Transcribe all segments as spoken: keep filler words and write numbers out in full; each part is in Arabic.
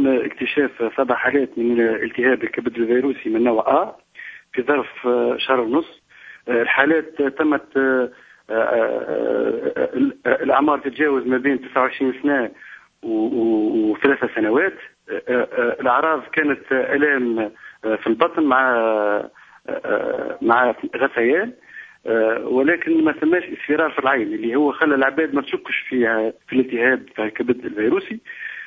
اكتشاف سبع حالات من التهاب الكبد الفيروسي من نوع A في ظرف شهر ونص. الحالات تمت الأعمار تتجاوز ما بين تسعة وعشرين سنة وثلاثة سنوات. الأعراض كانت آلام في البطن مع مع غثيان، ولكن ما ثماش اصفرار في العين اللي هو خلى العباد ما تشكش في في الالتهاب في الكبد الفيروسي.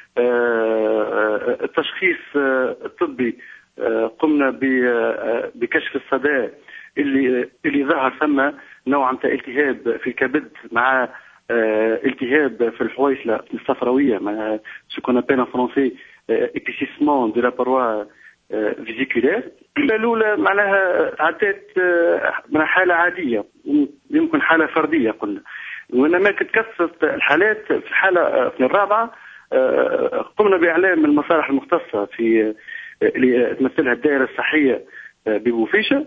التشخيص الطبي قمنا بكشف الصدى اللي اللي ظهر ثم نوع من التهاب في الكبد مع التهاب في الحويصله الصفراويه مع سكون ابين ان فرونسي اكتيسيسمون دو لا باروا فيزيكولير. الاولى معناها عدت من حاله عاديه، يمكن حاله فرديه قلنا، وانما تكثرت الحالات في الحاله في الرابعه. قمنا باعلام المصالح المختصه في اللي تمثلها الدائره الصحيه ببوفيشه،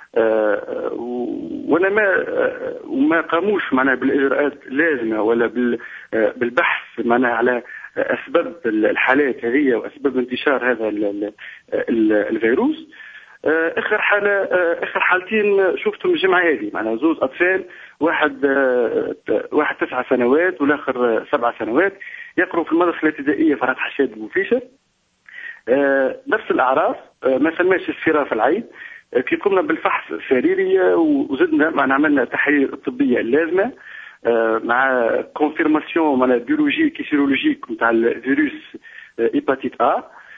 وانا ما وما قاموش معنا بالاجراءات اللازمه ولا بالبحث معنا على اسباب الحالات هذه واسباب انتشار هذا الفيروس. اخر حاله اخر حالتين شفتهم الجمعه هذه، معنا زوج اطفال، واحد واحد تسع سنوات والاخر سبع سنوات، يقرأوا في المدرسه الابتدائيه فرات حشاد بوفيشه. نفس الاعراض، ما سماش اصفرار في العين. كي قمنا بالفحص السريري وزدنا معنا عملنا التحاليل الطبيه اللازمه مع كونفيرماسيون مع بيولوجيك سيرولوجيك نتاع الفيروس هيباتيت ا.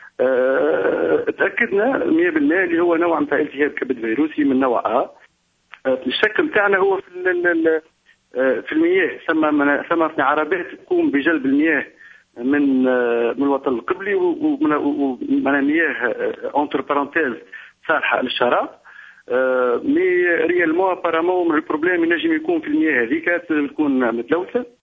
تاكدنا مية بالمية اللي هو نوع نتاع التهاب كبد فيروسي من نوع ا. الشك نتاعنا هو في في المياه، ثم ثم عربات تقوم بجلب المياه من من الوطن القبلي ومن مياه اونتر بارونتيز صالحه للشراب. مي ريالمون ابارامون البروبليم ينجم يكون في المياه هذيك تكون متلوثه.